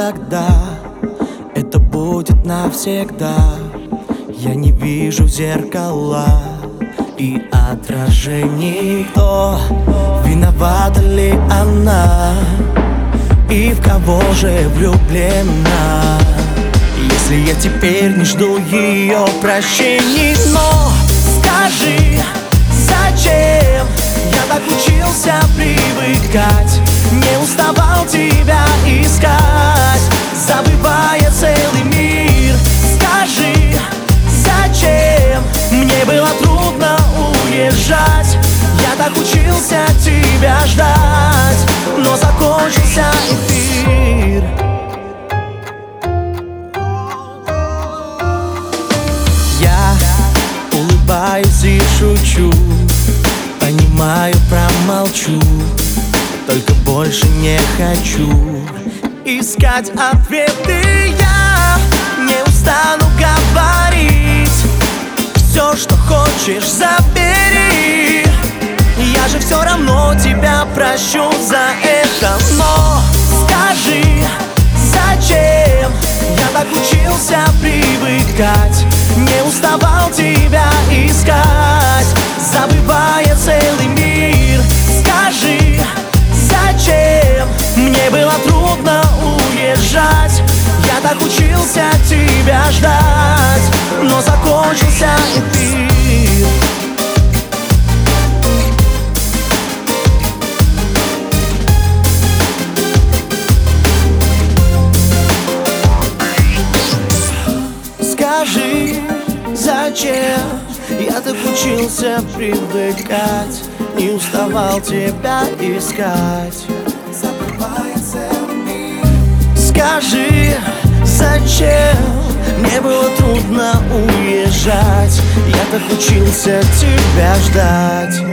тогда это будет навсегда. Я не вижу зеркала и отражений. Кто виновата ли она и в кого же влюблена? Если я теперь не жду ее прощений. Но скажи, зачем я так учился привыкать, не уставал тебя искать, забывая целый мир? Скажи, зачем мне было трудно уезжать? Я так учился тебя ждать, но закончился эфир. Я улыбаюсь и шучу, понимаю, промолчу, только больше не хочу искать ответы. Я не устану говорить: все, что хочешь, забери. Я же все равно тебя прощу за это. Но скажи, зачем я так учился привыкать, не уставал тебя искать, забывая целый мир? Скажи, зачем мне было трудно уезжать? Я так учился тебя ждать, но закончился эфир. Скажи, зачем я так учился привыкать, не уставал тебя искать, забывая целый мир? Скажи, зачем мне было трудно уезжать? Я так учился тебя ждать.